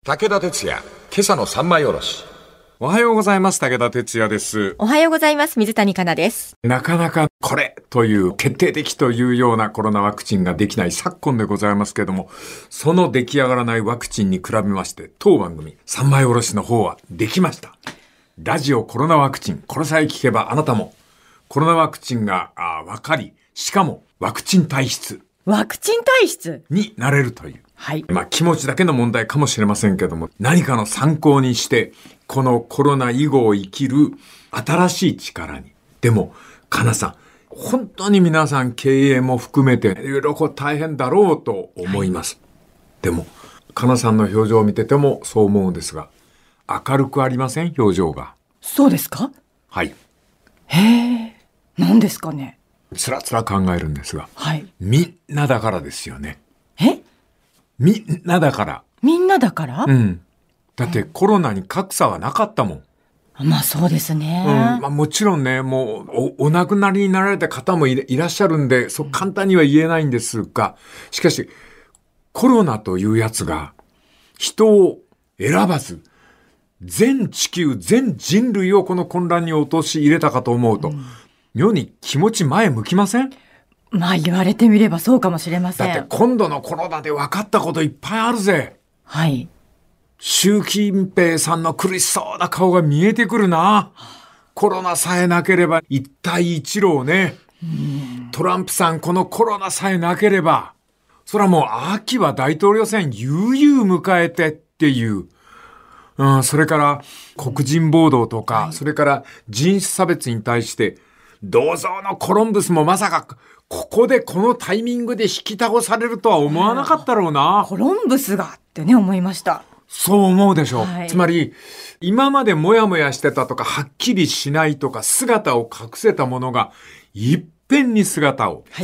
武田鉄矢、今朝の三枚おろし。 おはようございます。武田鉄矢です。 おはようございます。水谷香奈です。 なかなかこれという決定的というようなコロナワクチンができない昨今でございますけれども、その出来上がらないワクチンに比べまして、当番組三枚おろしの方はできました。ラジオコロナワクチン、これさえ聞けばあなたもコロナワクチンがわかり、しかもワクチン体質。 ワクチン体質になれるという。 はい。 気持ちだけの問題かもしれませんけども、何かの参考にして、このコロナ以後を生きる新しい力に。でも、かなさん、本当に皆さん経営も含めて、いろいろ大変だろうと思います。はい、でも、かなさんの表情を見ててもそう思うんですが、明るくありません？表情が。 そうですか？ はい。 へえ、何ですかね？ つらつら考えるんですが、 はい。 みんなだからですよね。 みんなだから。 みんなだから？ うん。だってコロナに格差はなかったもん。 まあそうですね。 もちろんね、もうお亡くなりになられた方もいらっしゃるんで、そう簡単には言えないんですが、しかしコロナというやつが人を選ばず、全地球、全人類をこの混乱に陥れたかと思うと、妙に気持ち前向きません？ 言われてみればそうかもしれません。 だって今度のコロナで分かったこといっぱいあるぜ。 はい。 習近平さんの苦しそうな顔が見えてくるな。コロナさえなければ一帯一路ね。トランプさんこのコロナさえなければ、それはもう秋は大統領選悠々迎えてっていう。それから黒人暴動とか、それから人種差別に対して銅像のコロンブスもまさかここでこのタイミングで引き倒されるとは思わなかったろうな。 コロンブスがってね、思いました。 そう思うでしょう。 はい、 つまり今までもやもやしてたとかはっきりしないとか姿を隠せたものがいっぺんに姿を。 はい。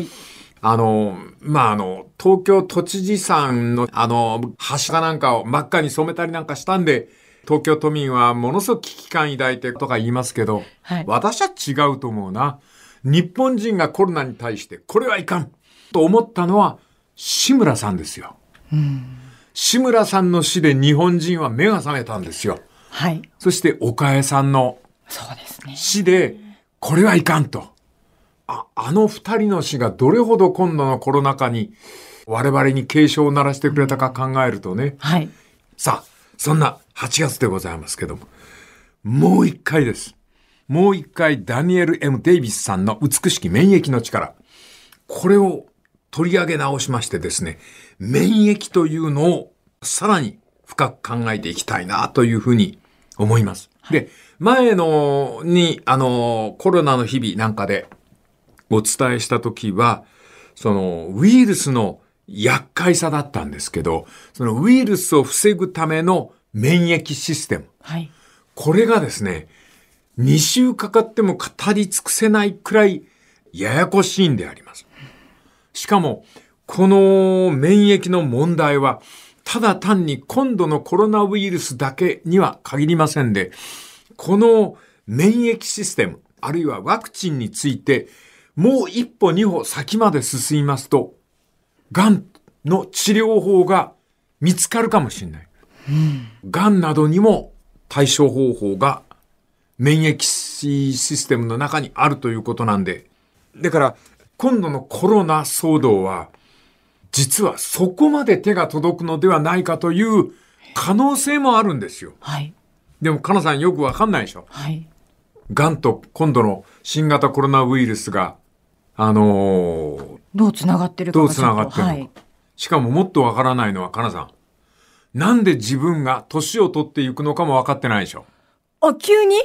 東京都知事さんの柱なんかを真っ赤に染めたりなんかしたんで、東京都民はものすごく危機感抱いてとか言いますけど、 はい、 私は違うと思うな。日本人がコロナに対してこれはいかんと思ったのは志村さんですよ。志村さんの死で日本人は目が覚めたんですよ。 はい。 そして岡江さんの死でこれはいかんと。あの二人の死がどれほど今度のコロナ禍に我々に警鐘を鳴らしてくれたか考えるとね。 はい。 さあ、そんな8月でございますけども、もう一回です。もう一回ダニエル・ M. デイビスさんの美しき免疫の力。これを取り上げ直しましてですね、免疫というのをさらに深く考えていきたいなというふうに思います。で、前のに、コロナの日々なんかでお伝えしたときは、そのウイルスの厄介さだったんですけど、そのウイルスを防ぐための免疫システム。 はい。 これがですね、2週かかっても語り尽くせないくらいややこしいんであります。しかも、この免疫の問題は、ただ単に今度のコロナウイルスだけには限りませんで、この免疫システム、あるいはワクチンについて、もう一歩二歩先まで進みますと、がんの治療法が見つかるかもしれない。がんなどにも対処方法が免疫システムの中にあるということなんで、だから今度のコロナ騒動は実はそこまで手が届くのではないかという可能性もあるんですよ。 はい。 でもかなさんよくわかんないでしょ。 はい。 がんと今度の新型コロナウイルスがどうつながってるか。 どうつながってるのか。はい、しかももっとわからないのはかなさん。なんで自分が年を取っていくのかも分かってないでしょ。 急に？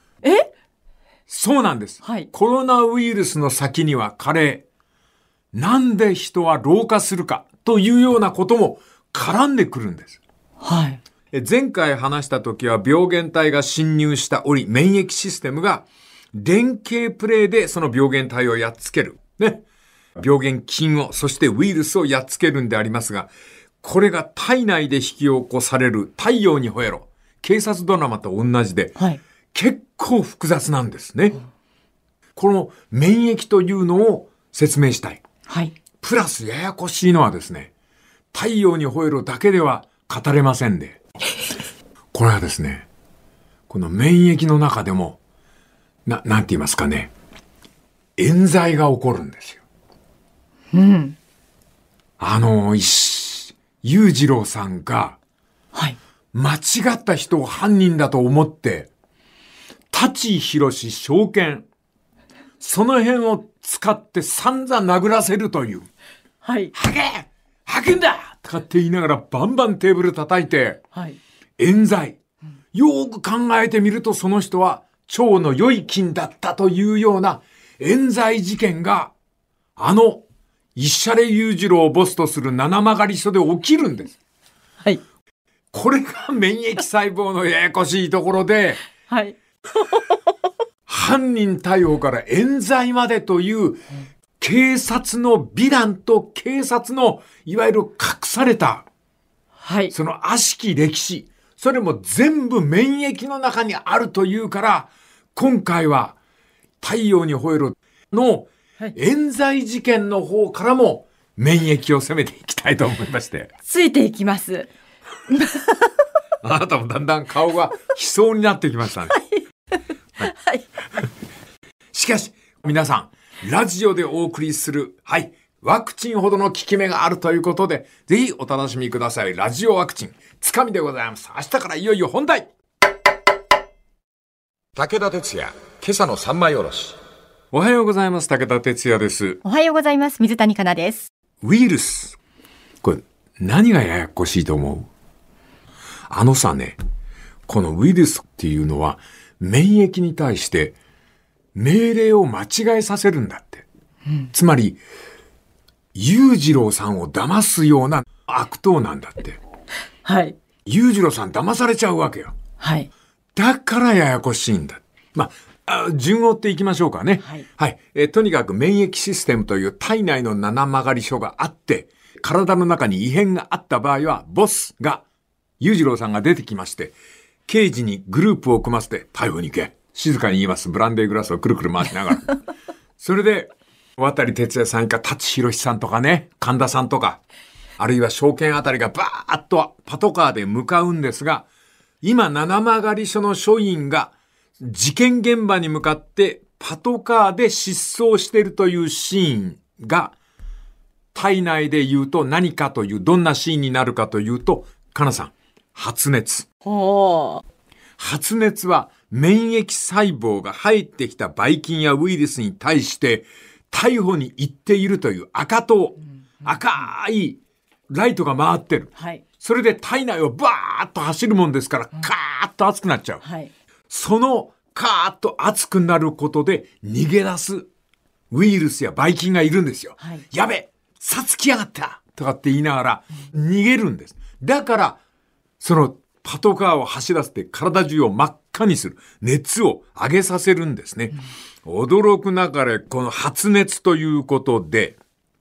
そうなんです。 はい。 コロナウイルスの先には加齢。なんで人は老化するかというようなことも絡んでくるんです。 はい。 前回話した時は病原体が侵入した折、免疫システムが連携プレーでその病原体をやっつける。ね。病原菌を、そしてウイルスをやっつけるんでありますが、これが体内で引き起こされる太陽に吠えろ。警察ドラマと同じで、 はい、 結構複雑なんですね。この免疫というのを説明したい。 はい。 プラスややこしいのはですね、太陽に吠えろだけでは語れませんで。 これはですね、この免疫の中でも、なんて言いますかね、冤罪が起こるんですよ。 うん。 裕次郎さんが、 はい。 間違った人を犯人だと思って、舘ひろし証券、その辺を使って散々殴らせるという。 はい。 はけんだとかって言いながらバンバンテーブル叩いて、 はい。 冤罪。よーく考えてみるとその人は腸の良い菌だったというような冤罪事件が、石原裕次郎をボスとする七曲署で起きるんです。 はい。 これが免疫細胞のややこしいところで、 はい。 犯人逮捕から冤罪までという警察の美談と警察のいわゆる隠された、 はい。 その悪しき歴史、それも全部免疫の中にあるというから、今回は太陽に吠えろの冤罪事件の方からも免疫を攻めていきたいと思いまして。 ついていきます。 あなたもだんだん顔が悲壮になってきましたね。 はい。はい。 しかし、皆さん、ラジオでお送りする、ワクチンほどの効き目があるということで、ぜひお楽しみください。ラジオワクチン、つかみでございます。明日からいよいよ本題。 武田鉄矢、今朝の三枚おろし。 おはようございます。武田鉄矢です。 おはようございます。水谷香奈です。 ウイルス。これ、何がややこしいと思う？このウイルスっていうのは、免疫に対して命令を間違えさせるんだって。つまり、裕次郎さんを騙すような悪党なんだって。 はい。 裕次郎さん騙されちゃうわけよ。 はい。 だからややこしいんだ。順を追っていきましょうかね。はい。とにかく免疫システムという体内の七曲所があって、体の中に異変があった場合は、ボスが、裕次郎さんが出てきまして、刑事にグループを組ませて、逮捕に行け。静かに言います。ブランデーグラスをくるくる回しながら。それで、渡哲也さんか、舘ひろしさんとかね、神田さんとか、あるいは証券あたりがバーッとパトカーで向かうんですが、今、七曲署の署員が、事件現場に向かってパトカーで失踪しているというシーンが、体内で言うと何かという、どんなシーンになるかというと、かなさん、発熱。発熱は免疫細胞が入ってきたばい菌やウイルスに対して逮捕に行っているという赤党、赤いライトが回ってる。 はい。 それで体内をバーッと走るもんですから、カーッと熱くなっちゃう。 はい。 そのカーッと熱くなることで逃げ出すウイルスやばい菌がいるんですよ。 はい。 やべ、さつきやがったとかって言いながら逃げるんです。だから、そのパトカーを走らせて体中を真っ赤にする。熱を上げさせるんですね。驚くなかれ、この発熱ということで、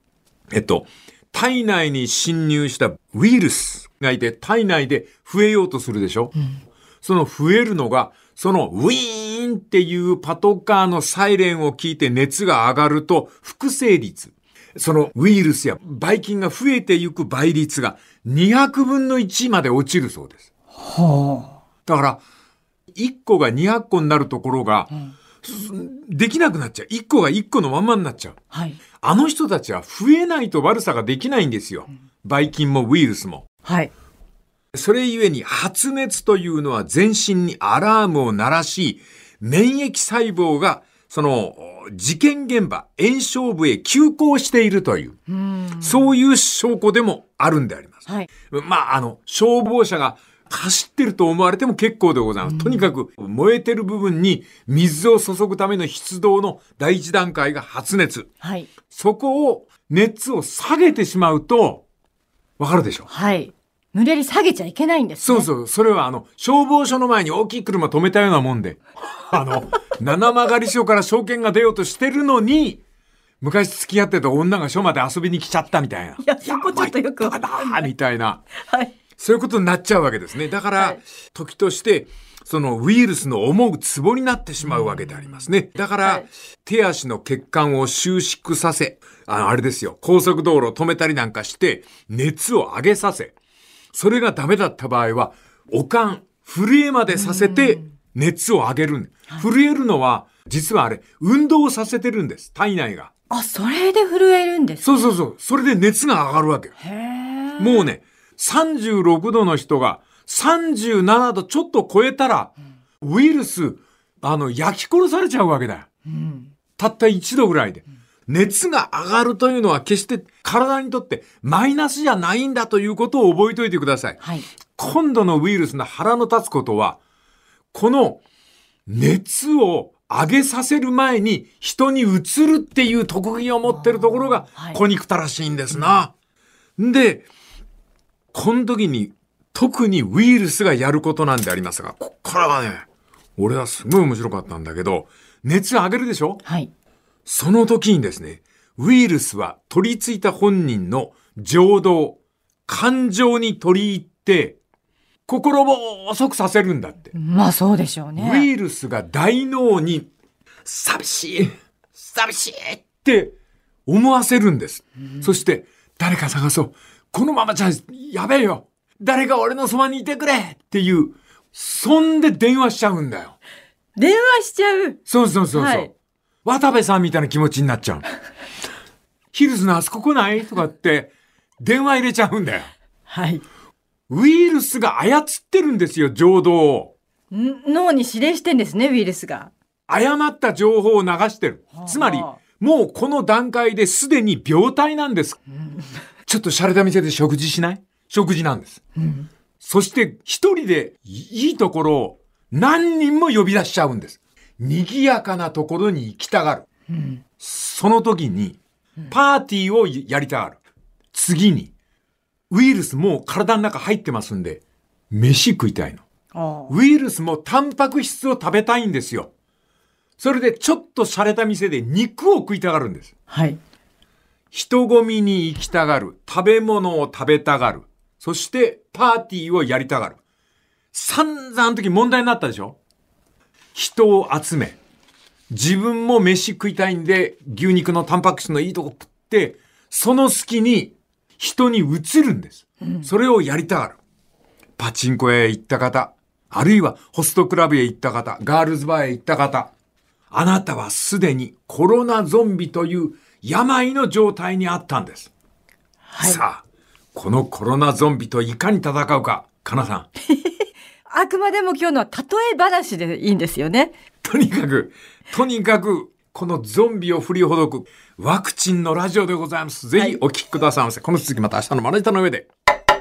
体内に侵入したウイルスがいて、体内で増えようとするでしょ、その増えるのが、そのウィーンっていうパトカーのサイレンを聞いて熱が上がると、複製率。そのウイルスやばい菌が増えていく倍率が200分の1まで落ちるそうです。だから、1個が200個になるところが、できなくなっちゃう。1個が1個のまんまになっちゃう。 はい。 あの人たちは増えないと悪さができないんですよ。ばい菌もウイルスも。 はい。 それゆえに発熱というのは全身にアラームを鳴らし、免疫細胞がその事件現場、炎症部へ急行しているという、そういう証拠でもあるんであります。 はい。 消防車が走ってると思われても結構でございます。とにかく燃えてる部分に水を注ぐための出動の第一段階が発熱。 はい。 そこを熱を下げてしまうと、わかるでしょ？ はい。無理やり下げちゃいけないんですね。 そう。それは消防署の前に大きい車止めたようなもんで、七曲署から証券が出ようとしてるのに、昔付き合ってた女が署まで遊びに来ちゃったみたいな。 いや、そこちょっとよくわかんない。 みたいな。 はい。 そういうことになっちゃうわけですね。だから、 はい、 時として、そのウイルスの思うツボになってしまうわけでありますね。だから、はい、手足の血管を収縮させ、あれですよ、高速道路を止めたりなんかして、熱を上げさせ、それがダメだった場合は、悪寒、 震えまでさせて熱を上げる。震えるのは、実はあれ、運動をさせてるんです。体内が。 あ、それで震えるんですか？ そう。それで熱が上がるわけ。もうね、36度の人が37度ちょっと超えたら、ウイルス、焼き殺されちゃうわけだよ。たった1度ぐらいで。熱が上がるというのは決して体にとってマイナスじゃないんだということを覚えておいてください。 はい。 今度のウイルスの腹の立つことは、この熱を上げさせる前に人に移るっていう特技を持ってるところが小憎たらしいんですな。で、この時に特にウイルスがやることなんでありますが、こっからはね、俺はすごい面白かったんだけど、熱上げるでしょ？ はい。 その時にですね、ウイルスは取り付いた本人の情動、感情に取り入って、心細くさせるんだって。 まあそうでしょうね。 ウイルスが大脳に寂しいって思わせるんです。そして誰か探そう。このままじゃやべえよ。誰か俺のそばにいてくれっていう、そんで電話しちゃうんだよ。 電話しちゃう。 そう。 はい、 渡部さんみたいな気持ちになっちゃう。ヒルズのあそこ来ないとかって電話入れちゃうんだよ。 はい。 ウイルスが操ってるんですよ、情動を。 脳に指令してんですね、ウイルスが。 誤った情報を流してる。つまり、もうこの段階ですでに病態なんです。ちょっと洒落た店で食事しない？食事なんです。そして一人でいいところを何人も呼び出しちゃうんです。賑やかなところに行きたがる。その時にパーティーをやりたがる。次にウイルスもう体の中入ってますんで、飯食いたいの。ウイルスもタンパク質を食べたいんですよ。それでちょっと洒落た店で肉を食いたがるんです。 はい。 人混みに行きたがる。食べ物を食べたがる。そしてパーティーをやりたがる。散々の時問題になったでしょ？人を集め、自分も飯食いたいんで牛肉のタンパク質のいいとこ食って、その隙に人に移るんです。それをやりたがる。パチンコへ行った方、あるいはホストクラブへ行った方、ガールズバーへ行った方、あなたはすでにコロナゾンビという病の状態にあったんです。はい、さあ、このコロナゾンビといかに戦うか、かなさん。 あくまでも今日のは例え話でいいんですよね。 とにかく、このゾンビを振りほどくワクチンのラジオでございます。ぜひお聞きくださいませ。この続きまた明日のまな板の上で。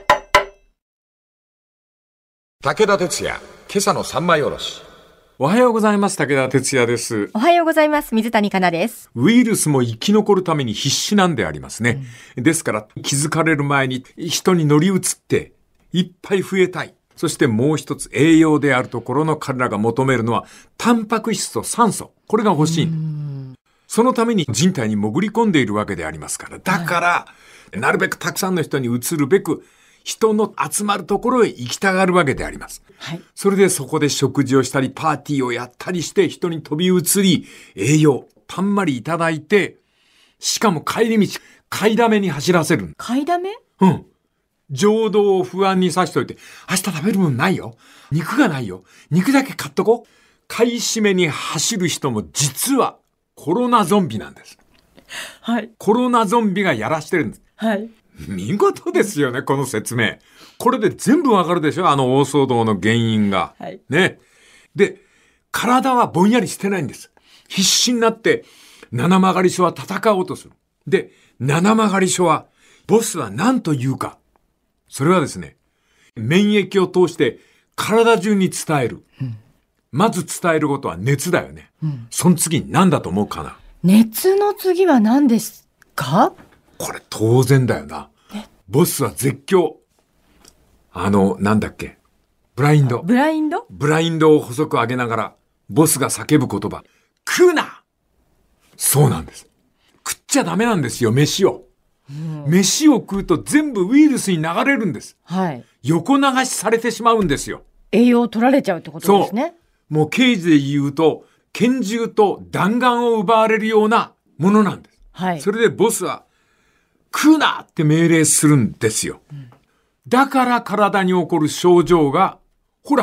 武田鉄矢、今朝の三枚おろし。 おはようございます。武田鉄矢です。 おはようございます。水谷香奈です。 ウイルスも生き残るために必死なんでありますね。ですから気づかれる前に人に乗り移っていっぱい増えたい。そしてもう一つ栄養であるところの彼らが求めるのはタンパク質と酸素。これが欲しい。そのために人体に潜り込んでいるわけでありますから。だから、なるべくたくさんの人に移るべく人の集まるところへ行きたがるわけであります。はい、それでそこで食事をしたりパーティーをやったりして人に飛び移り栄養たんまりいただいて、しかも帰り道買いだめに走らせる。 買いだめ？ うん。情動を不安にさしといて、明日食べるもんないよ。肉がないよ。肉だけ買っとこう。買い占めに走る人も実はコロナゾンビなんです。 はい。 コロナゾンビがやらしてるんです。 はい。 見事ですよね、この説明。これで全部わかるでしょ、大騒動の原因が。はい。ね。で、体はぼんやりしてないんです。必死になって、七曲り書は戦おうとする。で、七曲り書は、ボスは何と言うか。それはですね、免疫を通して体中に伝える。まず伝えることは熱だよね。その次に何だと思うかな。 熱の次は何ですか？ これ当然だよな。ボスは絶叫。なんだっけ。ブラインド。 ブラインド？ ブラインドを細く上げながら、ボスが叫ぶ言葉。食うな！そうなんです。食っちゃダメなんですよ、飯を。飯を食うと全部ウイルスに流れるんです。はい。横流しされてしまうんですよ。 栄養を取られちゃうってことですね。 そう。もう刑事で言うと、拳銃と弾丸を奪われるようなものなんです。はい。それでボスは、食うなって命令するんですよ。だから体に起こる症状が、ほら、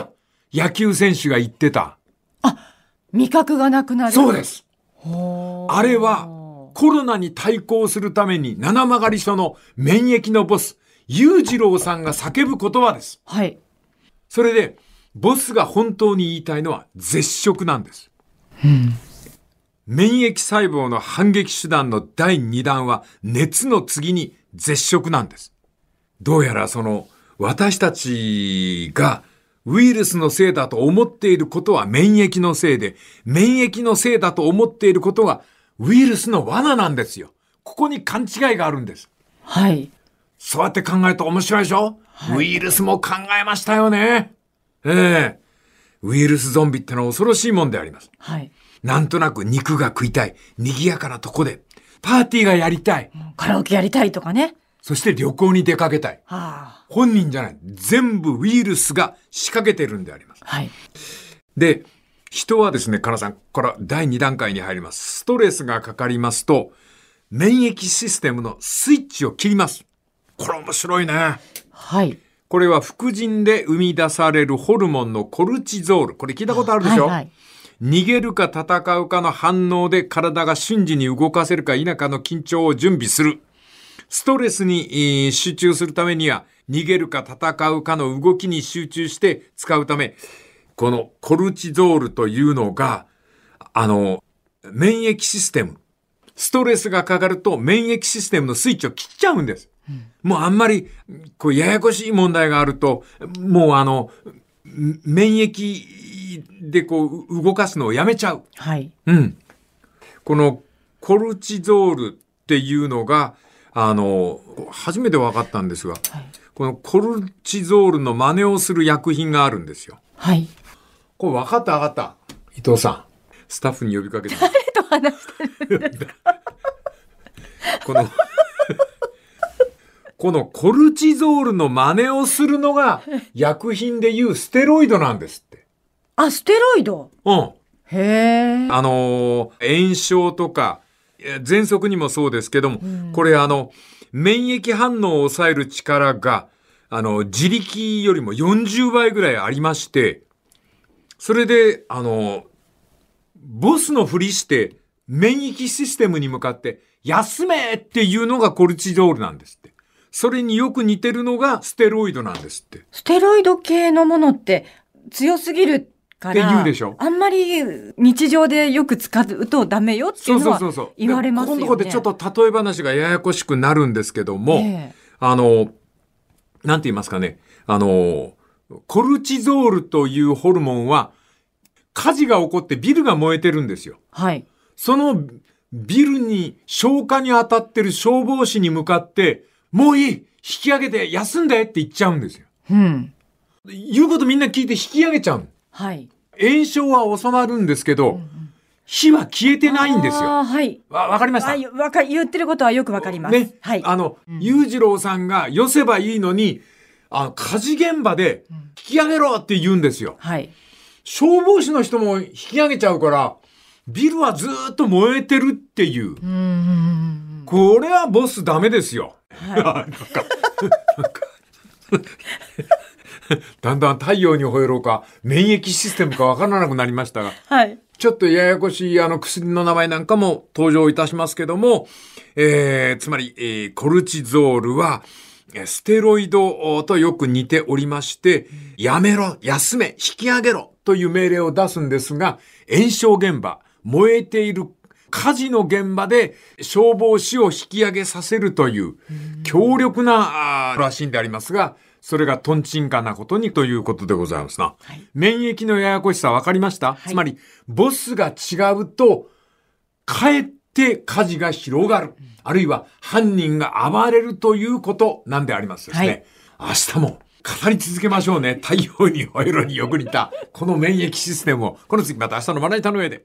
野球選手が言ってた。 味覚がなくなる。 そうです。 ほー。 あれはコロナに対抗するために七曲り署の免疫のボス、裕次郎さんが叫ぶ言葉です。 はい。 それで、ボスが本当に言いたいのは絶食なんです。免疫細胞の反撃手段の第2弾は熱の次に絶食なんです。どうやら私たちがウイルスのせいだと思っていることは免疫のせいで、免疫のせいだと思っていることはウイルスの罠なんですよ。ここに勘違いがあるんです。 はい。 そうやって考えると面白いでしょ、はい、ウイルスも考えましたよね。ウイルスゾンビってのは恐ろしいもんであります。 はい。 なんとなく肉が食いたい。賑やかなとこで。パーティーがやりたい。 カラオケやりたいとかね。 そして旅行に出かけたい。 はあ、 本人じゃない。全部ウイルスが仕掛けてるんであります。 はい。 で、人はですね、かなさん、これは第2段階に入ります。ストレスがかかりますと、免疫システムのスイッチを切ります。これ面白いね。 はい。 これは副腎で生み出されるホルモンのコルチゾール。これ聞いたことあるでしょ、はいはい、逃げるか戦うかの反応で体が瞬時に動かせるか否かの緊張を準備する。ストレスに集中するためには逃げるか戦うかの動きに集中して使うため、このコルチゾールというのが、免疫システム。ストレスがかかると免疫システムのスイッチを切っちゃうんです。もうあんまりややこしい問題があると、もう免疫で動かすのをやめちゃう。 はい。 このコルチゾールっていうのが、初めて分かったんですが、はい、このコルチゾールの真似をする薬品があるんですよ。 はい。 これ分かった。伊藤さん、スタッフに呼びかけて。 誰と話してるんですかこのコルチゾールの真似をするのが薬品でいうステロイドなんですって。 あ、ステロイド？ うん。 へー。 炎症とか、喘息にもそうですけども、これ免疫反応を抑える力が、自力よりも40倍ぐらいありまして、それで、ボスのふりして、免疫システムに向かって、休めっていうのがコルチゾールなんですって。それによく似てるのがステロイドなんですって。 ステロイド系のものって強すぎるから、 って言うでしょ。 あんまり日常でよく使うとダメよっていうのは言われますよね。 ここのところでちょっと例え話がややこしくなるんですけども、なんて言いますかね、コルチゾールというホルモンは火事が起こってビルが燃えてるんですよ。 はい。 そのビルに消火に当たってる消防士に向かってもういい、引き上げて休んでって言っちゃうんですよ。言うことみんな聞いて引き上げちゃう。 はい。 炎症は収まるんですけど、火は消えてないんですよ。 はい。 わかりました。 言ってることはよくわかります。 ね。 はい。 裕次郎さんが寄せばいいのに、火事現場で引き上げろって言うんですよ。 はい。 消防士の人も引き上げちゃうから、ビルはずっと燃えてるっていう。これはボスダメですよ。はい、だんだん太陽に吠えろうか免疫システムかわからなくなりましたが、 はい、 ちょっとややこしい薬の名前なんかも登場いたしますけども、つまり、コルチゾールはステロイドとよく似ておりまして、やめろ、休め、引き上げろという命令を出すんですが、炎症現場、燃えている火事の現場で消防士を引き上げさせるという強力ならしいんでありますが、それがトンチンカンなことにということでございますな。はい、免疫のややこしさ分かりました、はい、つまり、ボスが違うと、かえって火事が広がる。あるいは犯人が暴れるということなんでありますですね。はい、明日も語り続けましょうね。太陽に吠えろによく似た、この免疫システムを。この次また明日のまな板の上で。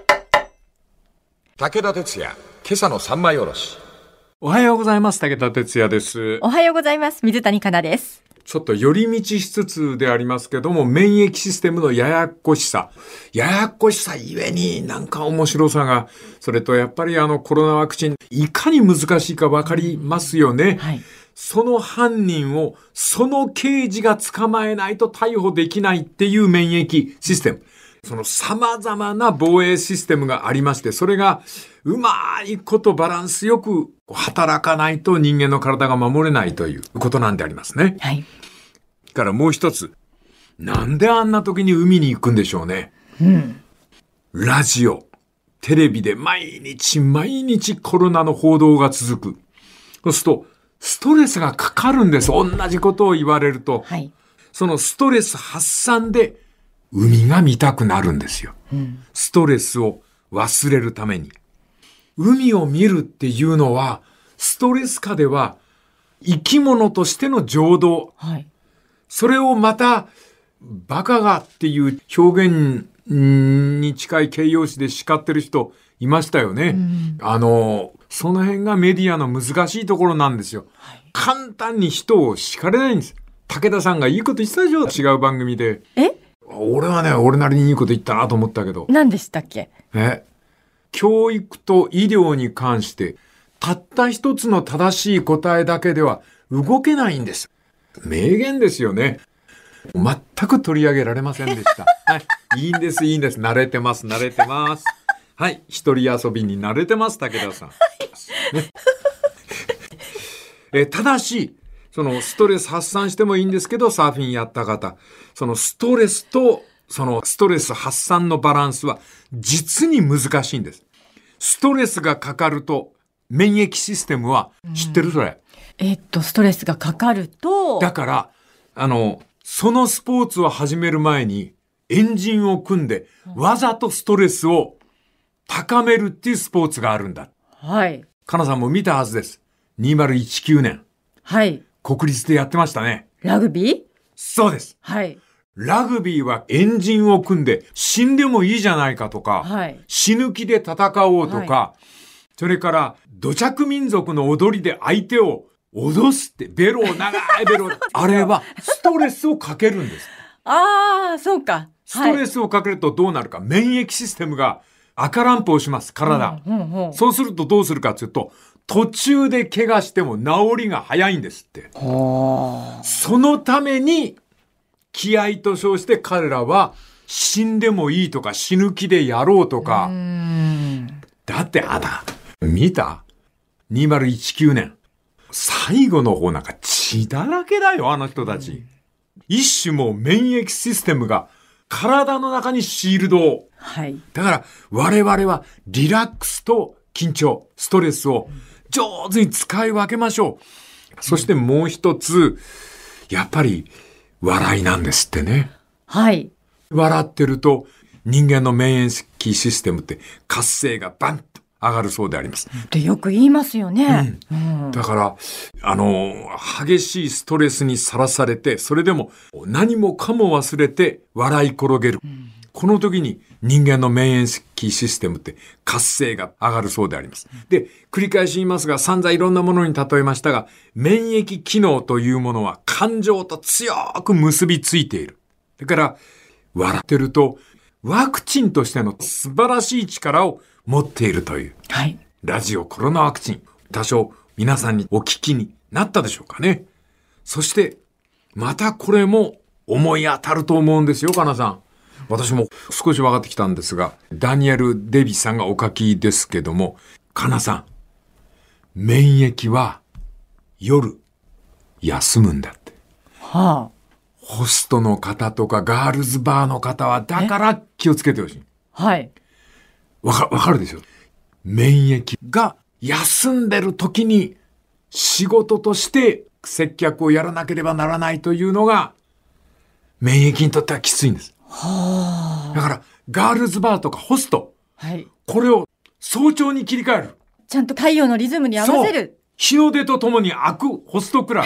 武田鉄矢、今朝の三枚おろし。 おはようございます。武田鉄矢です。 おはようございます。水谷香奈です。 ちょっと寄り道しつつでありますけども、免疫システムのややこしさゆえになんか面白さが、それとやっぱりコロナワクチン、いかに難しいかわかりますよね。はい、 その犯人をその刑事が捕まえないと逮捕できないっていう免疫システム。その様々な防衛システムがありまして、それがうまいことバランスよく働かないと人間の体が守れないということなんでありますね。 はい。 からもう一つ。なんであんな時に海に行くんでしょうね。 うん。 ラジオ、テレビで毎日コロナの報道が続く。そうすると、ストレスがかかるんです。同じことを言われると。 はい。 そのストレス発散で海が見たくなるんですよ。 うん、 ストレスを忘れるために。海を見るっていうのは、ストレス下では生き物としての情動。 はい。 それをまた、バカがっていう表現に近い形容詞で叱ってる人いましたよね。その辺がメディアの難しいところなんですよ。はい、簡単に人を叱れないんです。武田さんがいいこと言ってたでしょ、違う番組で。俺はね、俺なりにいいこと言ったなと思ったけど。 何でしたっけ？ 教育と医療に関して、たった一つの正しい答えだけでは動けないんです。名言ですよね。全く取り上げられませんでした。はい。いいんです。慣れてます。はい。一人遊びに慣れてます、武田さん。ね、ただし、そのストレス発散してもいいんですけど、サーフィンやった方、そのストレスとそのストレス発散のバランスは実に難しいんです。ストレスがかかると免疫システムは知ってるそれ。 ストレスがかかると。 だから、そのスポーツを始める前にエンジンを組んでわざとストレスを高めるっていうスポーツがあるんだ。 はい。 かなさんも見たはずです。2019年。 はい。 国立でやってましたね。 ラグビー？ そうです。 はい。 ラグビーはエンジンを組んで死んでもいいじゃないかとか、 はい、 死ぬ気で戦おうとか、はい、それから土着民族の踊りで相手を脅すって長いベロあれはストレスをかけるんです。 ああ、そうか。 ストレスをかけるとどうなるか、免疫システムが赤ランプをします、体。そうするとどうするかというと、途中で怪我しても治りが早いんですって。そのために気合と称して彼らは死んでもいいとか死ぬ気でやろうとか。だって見た ?2019 年。最後の方なんか血だらけだよ、あの人たち。一種もう免疫システムが体の中にシールドを。 はい。 だから我々はリラックスと緊張、ストレスを上手に使い分けましょう。そしてもう一つ、やっぱり笑いなんですってね。 はい。 笑ってると人間の免疫システムって活性がバンと上がるそうであります。 ってよく言いますよね。 だから、激しいストレスにさらされて、それでも何もかも忘れて笑い転げる。この時に人間の免疫システムって活性が上がるそうであります。で、繰り返し言いますが、散々いろんなものに例えましたが、免疫機能というものは感情と強く結びついている。だから、笑ってると、ワクチンとしての素晴らしい力を持っているという。 はい。 ラジオコロナワクチン。多少皆さんにお聞きになったでしょうかね。そして、またこれも思い当たると思うんですよ、かなさん。私も少し分かってきたんですが、ダニエル・デビさんがお書きですけども、かなさん、免疫は夜休むんだって。 はあ。 ホストの方とかガールズバーの方はだから気をつけてほしい。 はい。 わかるでしょ。免疫が休んでる時に仕事として接客をやらなければならないというのが免疫にとってはきついんです。 はあ。 だからガールズバーとかホスト、 はい、 これを早朝に切り替える。 ちゃんと太陽のリズムに合わせる。 日の出とともに開くホストクラブ。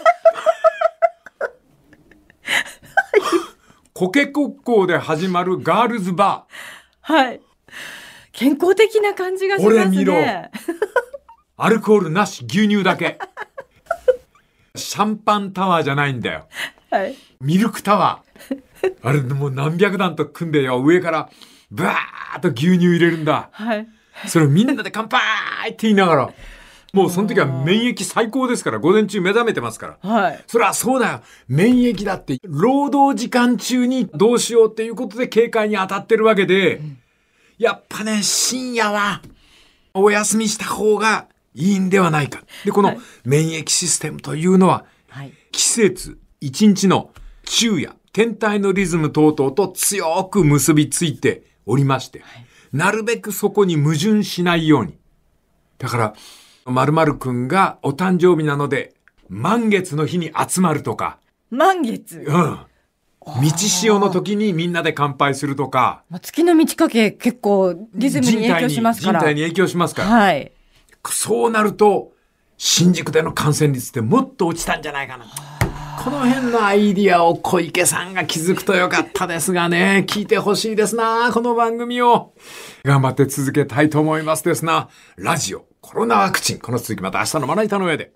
コケ国交で始まるガールズバー。はい。健康的な感じがしますね。 俺見ろ。アルコールなし、牛乳だけ。シャンパンタワーじゃないんだよ。 はい。 ミルクタワー。あれもう何百段と組んでよ、上からブワーッと牛乳入れるんだ。 はい。 それをみんなで乾杯って言いながら。 もうその時は免疫最高ですから、午前中目覚めてますから。 はい。 そりゃそうだよ。免疫だって、労働時間中にどうしようっていうことで警戒に当たってるわけで、やっぱね、深夜はお休みした方がいいんではないか。で、この免疫システムというのは、 はい。 季節、一日の昼夜、天体のリズム等々と強く結びついておりまして、なるべくそこに矛盾しないように。だから、〇〇くんがお誕生日なので、満月の日に集まるとか。 満月。 うん。満ち潮の時にみんなで乾杯するとか。 月の満ち欠け結構リズムに影響しますから。 人体に影響しますから。 はい。 そうなると、新宿での感染率ってもっと落ちたんじゃないかな。この辺のアイディアを小池さんが気づくとよかったですがね、聞いてほしいですな、この番組を。頑張って続けたいと思いますですな。ラジオ、コロナワクチン。この続きまた明日のまな板の上で。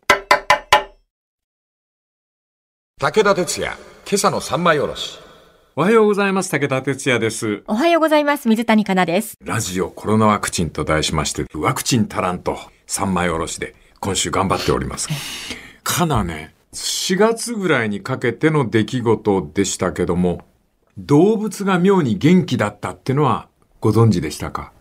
武田鉄矢、今朝の三枚おろし。 おはようございます。武田鉄矢です。 おはようございます。水谷香奈です。 ラジオコロナワクチンと題しまして、ワクチン足らんと三枚おろしで今週頑張っております。かなね、4月ぐらいにかけての出来事でしたけども、動物が妙に元気だったってのはご存知でしたか？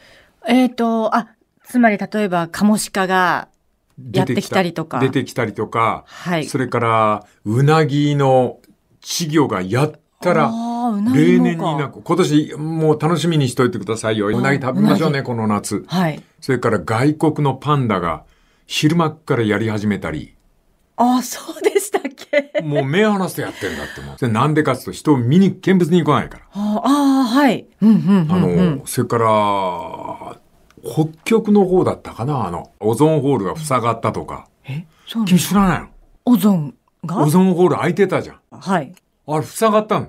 つまり例えばカモシカがやってきたりとか。 出てきたりとか、 はい。 それからうなぎの稚魚がやったら、例年に今年もう楽しみにしといてくださいよ。うなぎ食べましょうね、この夏。 はい。 それから外国のパンダが昼間っからやり始めたり。 そうでしたっけ？ もう目離してやってんだってもう。それなんでかっていうと人を見物に来ないから。 はい。 それから、北極の方だったかな、オゾンホールが塞がったとか。 そう君知らないの？ オゾンが？ オゾンホール開いてたじゃん。 はい。 あれ塞がったの。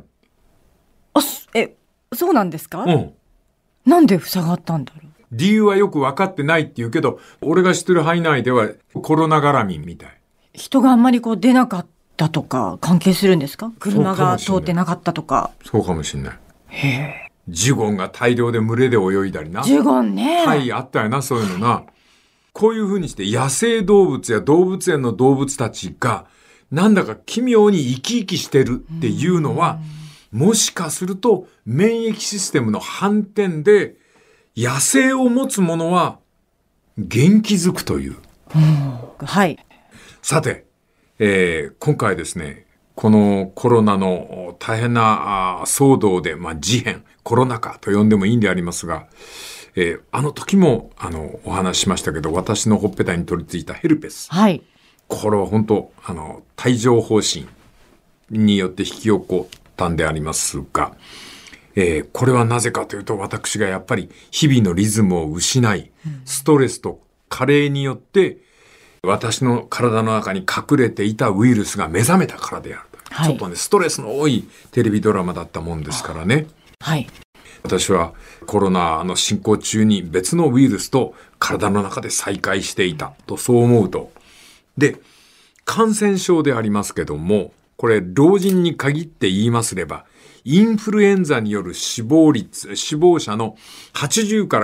そうなんですか？ うん。 なんで塞がったんだろう。 理由はよく分かってないって言うけど、俺が知ってる範囲内ではコロナ絡みみたい。 人があんまり出なかったとか関係するんですか？車が通ってなかったとか。 そうかもしれない。 へえ。 ジュゴンが大量で群れで泳いだりな。 ジュゴンね。 はい、あったよな、そういうのな。こういう風にして野生動物や動物園の動物たちがなんだか奇妙に生き生きしてるっていうのは、もしかすると免疫システムの反転で野生を持つものは元気づくという。 はい。 さて、今回ですね、このコロナの大変な騒動で、事変、コロナ禍と呼んでもいいんでありますが、あの時もお話ししましたけど、私のほっぺたに取り付いたヘルペス。 はい。 これは本当帯状疱疹によって引き起こったんでありますが、これはなぜかというと、私がやっぱり日々のリズムを失い、ストレスと加齢によって私の体の中に隠れていたウイルスが目覚めたからである。はい、ちょっとね、ストレスの多いテレビドラマだったもんですからね。 はい。 私はコロナの進行中に別のウイルスと体の中で再会していたと、そう思うと。で、感染症でありますけども、これ老人に限って言いますれば、インフルエンザによる死亡者の80から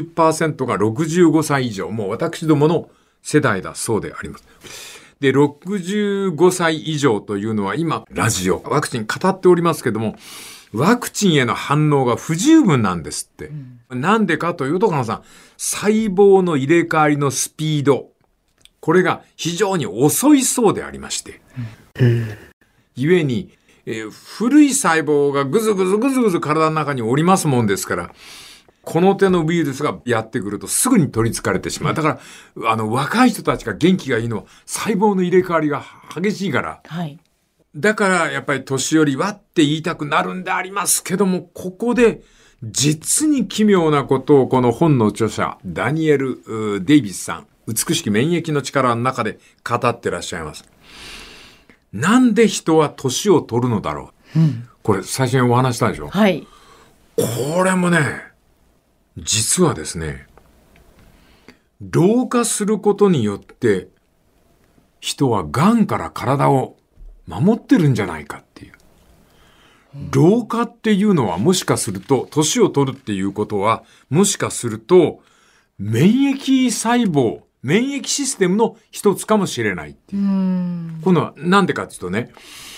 90% が65歳以上、もう私どもの世代だそうであります。で、65歳以上というのは今、ラジオ、ワクチン語っておりますけども、ワクチンへの反応が不十分なんですって。なんでかというと、加野さん、細胞の入れ替わりのスピード、これが非常に遅いそうでありまして。故に、古い細胞がぐずぐず体の中におりますもんですから、この手のウイルスがやってくるとすぐに取り憑かれてしまう。だから、若い人たちが元気がいいのは細胞の入れ替わりが激しいから。 はい。 だから、やっぱり年寄りはって言いたくなるんでありますけども、ここで、実に奇妙なことをこの本の著者、ダニエル・デイビスさん、美しき免疫の力の中で語ってらっしゃいます。なんで人は年を取るのだろう。これ、最初にお話したでしょ。 はい。 これもね、実はですね、老化することによって人は癌から体を守ってるんじゃないかっていう。老化っていうのはもしかすると、年を取るっていうことはもしかすると免疫細胞、 免疫システムの一つかもしれないっていう。このはなんでかっていうとね、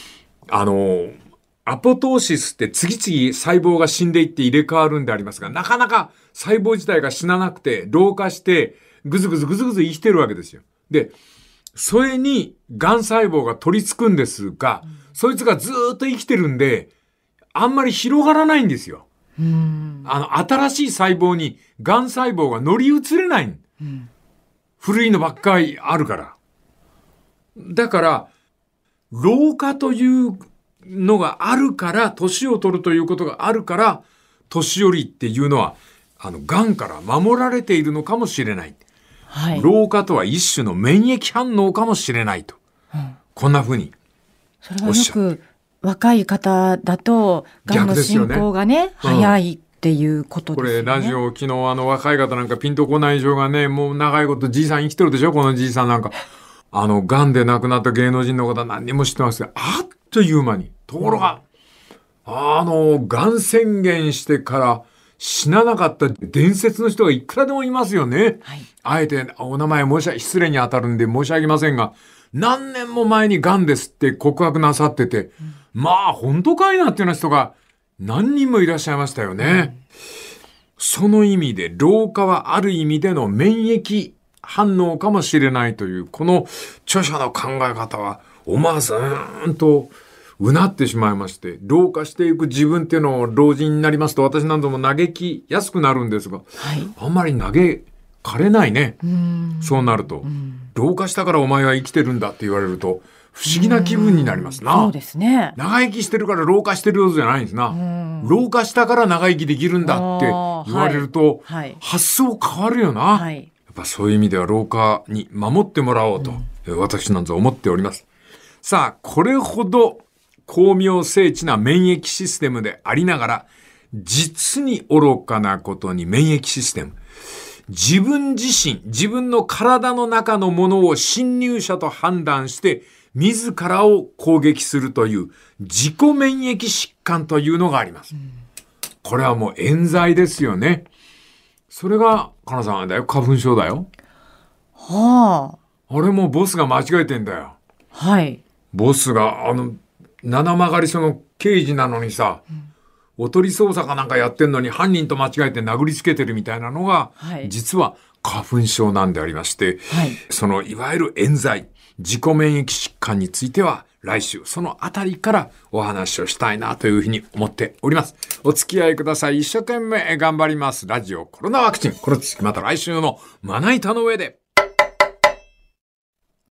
アポトーシスって次々細胞が死んでいって入れ替わるんでありますが、なかなか細胞自体が死ななくて、老化して、ぐずぐず生きてるわけですよ。で、それに癌細胞が取り付くんですが、そいつがずーっと生きてるんで、あんまり広がらないんですよ。新しい細胞に癌細胞が乗り移れない。古いのばっかりあるから。だから、老化というのがあるから、年を取るということがあるから、年寄りっていうのは、癌から守られているのかもしれない。 はい、 老化とは一種の免疫反応かもしれないと。こんな風に。 それはよく若い方だと、癌の進行がね、早いっていうことですよね。 これ、ラジオ、昨日若い方なんかピンとこない以上がね、もう長いことじいさん生きてるでしょ、このじいさんなんか。癌で亡くなった芸能人の方何人も知ってますけど、あっという間に。ところが、癌宣言してから死ななかった伝説の人がいくらでもいますよね。 はい、 あえてお名前失礼に当たるんで申し上げませんが、何年も前に癌ですって告白なさってて、まあ本当かいなっていうような人が何人もいらっしゃいましたよね。その意味で老化はある意味での免疫反応かもしれないという、この著者の考え方は思わずとうなってしまいまして、老化していく自分っていうのを老人になりますと、私なんぞも嘆きやすくなるんですが、あんまり嘆かれないね。そうなると、老化したからお前は生きてるんだって言われると、不思議な気分になりますな。 そうですね。 長生きしてるから老化してるようじゃないんですな。老化したから長生きできるんだって言われると、発想変わるよな。やっぱそういう意味では老化に守ってもらおうと、私なんぞ思っております。さあ、これほど巧妙精緻な免疫システムでありながら、実に愚かなことに免疫システム。自分自身、自分の体の中のものを侵入者と判断して、自らを攻撃するという自己免疫疾患というのがあります。これはもう冤罪ですよね。それが、かなさんだよ、花粉症だよ。 はあ。あれもボスが間違えてんだよ。 はい。 ボスが、七曲りその刑事なのにさ、おとり捜査かなんかやってんのに犯人と間違えて殴りつけてるみたいなのが、実は花粉症なんでありまして、そのいわゆる冤罪、自己免疫疾患については来週そのあたりからお話をしたいなというふうに思っております。お付き合いください。一生懸命頑張ります。ラジオコロナワクチン。この次また来週のまな板の上で。